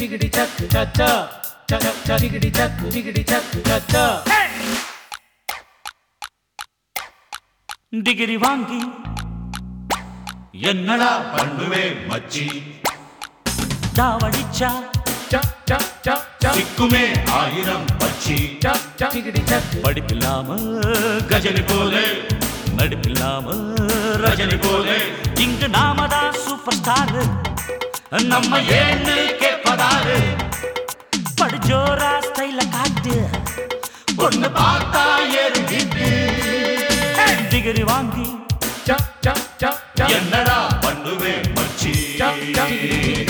chickity chuck cha cha cha cha chickity chuck chickity chuck cha cha degree வாங்கி என்னடா பண்ணுவே மச்சி தாவடிச்சா cha cha cha cha சிக்குமே ஆயிரம் பச்சி cha cha chickity chuck படிப்பில்லாம Kajani போலே நடிப்பில்லாம ரஜினி போலே இங்கு நாமதான் சூப்பர் ஸ்டார் நம்ம ஏன்னு கேட்பதாரு படிச்சோரா ஸ்டைல காட்டு பொண்ணு பார்த்தா ஏறு வீட்டு டிகிரி வாங்கி cha cha cha cha என்னடா பண்ணுவே மச்சி cha cha chickity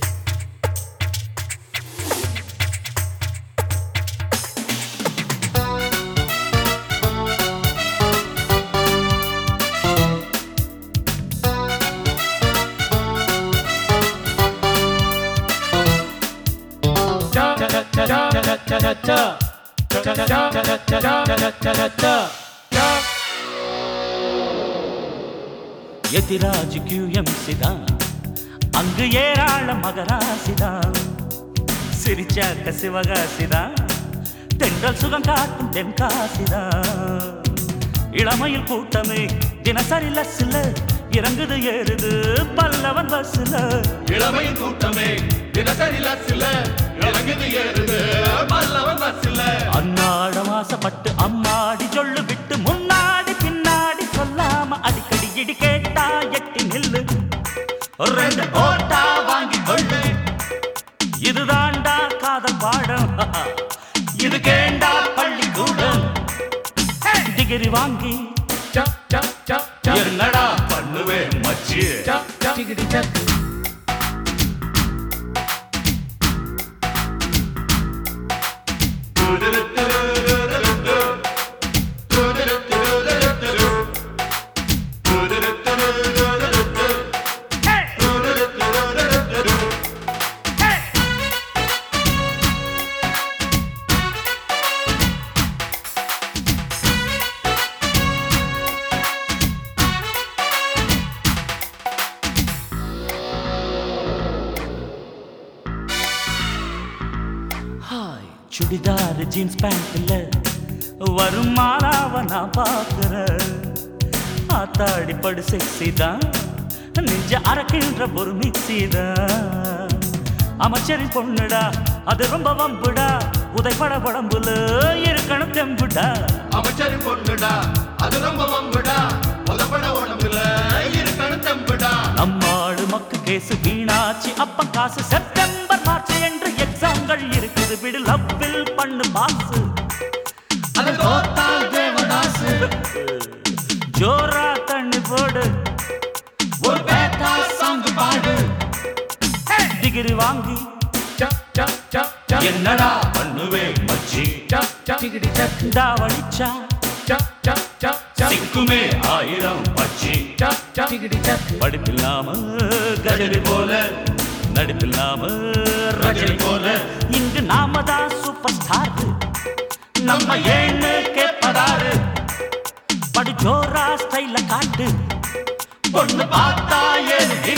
Ethiraj QMC தான் அங்கு ஏராள மகராசிதான் சிரிச்சாக்க சிவகாசிதான் தென்றல் சுகம் காட்டும் தென்காசிதான் இளமையில் கூட்டமே தினசரி லஸ்ல இறங்குது ஏறுது பல்லவன் பஸ்ல இளமையின் கூட்டமே தினசரி லட்சில இறங்குது ஏறுது பல்லவன் பஸ்ல அன்னாடம் ஆசைப்பட்டு அம்மாடி சொல்லு விட்டு முன்னாடி பின்னாடி சொல்லாம அடிக்கடி இடி கேட்டா எட்டி நில்லு ரெண்டு ஓட்டா வாங்கி கொள்ளு இதுதாண்டா காதல் பாடம் இது கேண்டா பள்ளிக்கூடம் டிகிரி வாங்கி cha cha cha cha என்னடா பண்ணுவே மச்சி cha cha chickity chuck hi churidar jeans பேண்ட்ல வரும் மாலாவ நான் பாக்குறேன் ஆத்தாடி படு செக்ஸி தான் நெஞ்ச அரைக்கின்ற ஒரு மிக்ஸி தான் அமைச்சரின் பொண்ணுடா அது ரொம்ப வம்புடா உதைப்பட படம்புல இருக்கணும் தெம்புடா அமைச்சரின் பொண்ணுடா அது ரொம்ப வம்புடா உதப்பட உடம்புல இருக்கணும் தம்புடா நம்மாடு மக்கு கேசு வீணாச்சு அப்பன் காசு செப்டம்பர் மார்ச் என்று எக்ஸாம்கள் இருக்குது விடு லவ்வில் பண்ணு பாசு அது தோத்தால் தேவதாசு ஜோரா தண்ணி போடு ஒரு பேட்டா சாங் பாடு டிகிரி வாங்கி cha cha cha cha என்னடா பண்ணுவே மச்சி cha cha chickity chuck தாவடிச்சா cha cha cha cha சிக்குமே ஆயிரம் பச்சி cha cha chickity chuck படிப்பில்லாம Kajani போல நடிப்பில்லாம ரஜினி போல இங்கு நாம தான் சூப்பர் ஸ்டார் நம்ம ஏன்னு கேட்பதாரு படிச்சோரா ஸ்டைல காட்டு பொண்ணு பார்த்தா ஏறு